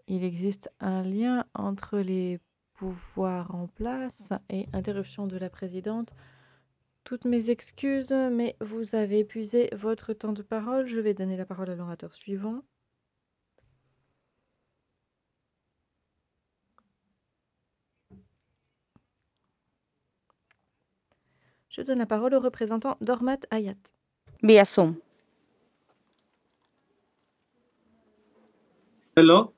Il existe un lien entre les pouvoirs en place et interruption de la présidente. Toutes mes excuses, mais vous avez épuisé votre temps de parole. Je vais donner la parole à l'orateur suivant. Je donne la parole au représentant d'Ormat Hayat. Biasum. Hello.